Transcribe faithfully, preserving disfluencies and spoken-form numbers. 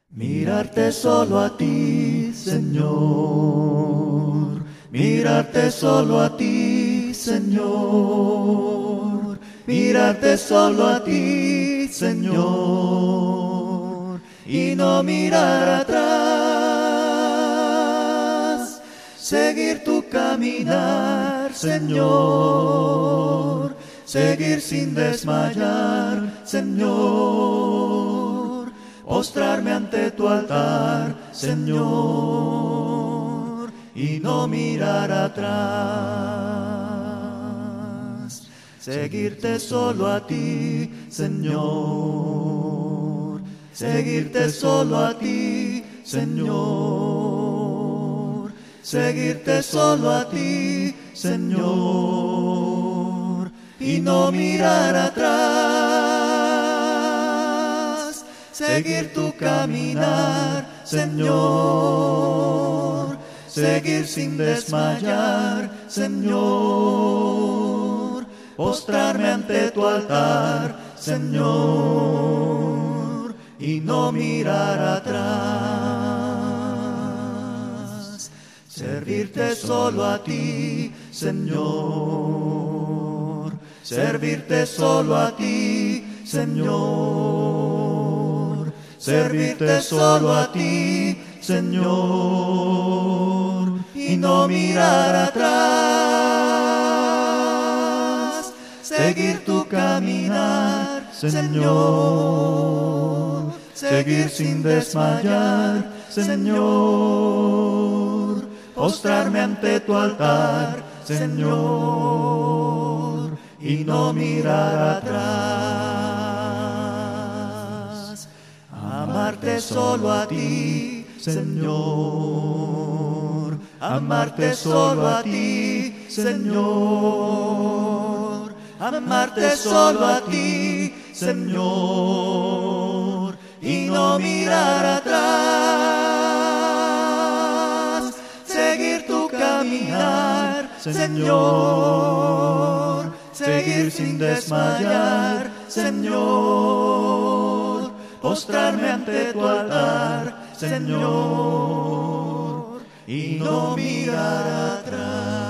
Mirarte solo a ti, Señor, mirarte solo a ti, Señor, mirarte solo a ti, Señor, y no mirar atrás, seguir tu caminar, Señor, seguir sin desmayar, Señor, postrarme ante tu altar, Señor, y no mirar atrás. Seguirte solo a ti, Señor, seguirte solo a ti, Señor, seguirte solo a ti, Señor, y no mirar atrás. Seguir tu caminar, Señor, seguir sin desmayar, Señor, postrarme ante tu altar, Señor, y no mirar atrás. Servirte solo a ti, Señor, servirte solo a ti, Señor, servirte solo a ti, Señor, y no mirar atrás. Seguir tu caminar, Señor, seguir sin desmayar, Señor, postrarme ante tu altar, Señor, y no mirar atrás. Amarte solo a ti, Señor, amarte solo a ti, Señor, amarte solo a ti, Señor, y no mirar atrás. Seguir tu caminar, Señor, seguir sin desmayar, Señor, postrarme ante tu altar, Señor, y no mirar atrás.